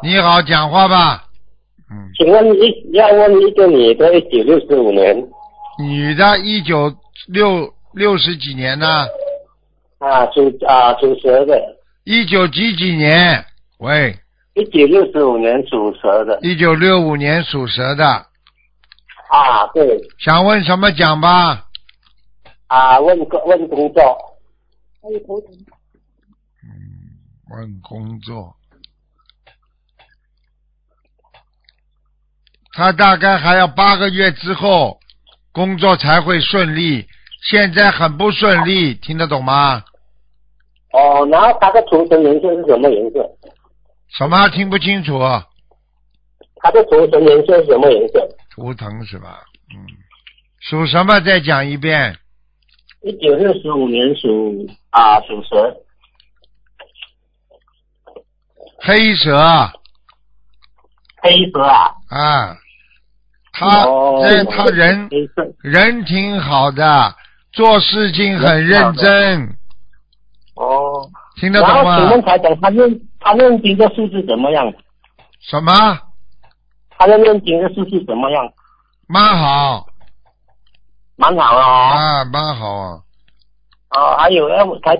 你好，讲话吧。 请问要问一个女的，1965年。 女的1960几年呢？ 属蛇的。 19几年？喂。 1965年属蛇的。 1965年属蛇的。 对。 想问什么讲吧？ 问工作。 问工作。他大概还要8个月之后工作才会顺利，现在很不顺利，听得懂吗？ 然后他的图腾颜色是什么颜色？ 什么听不清楚？ 他的图腾颜色是什么颜色？ 图腾是吧？属什么？再讲一遍。 1965年属蛇。 黑蛇。 黑蛇他人挺好的，做事情很认真。听得懂吗？ 然后请问台长，他念经的数字怎么样？ 什么？ 他的念经的数字怎么样？ 蛮好。 蛮好蛮好。 还有台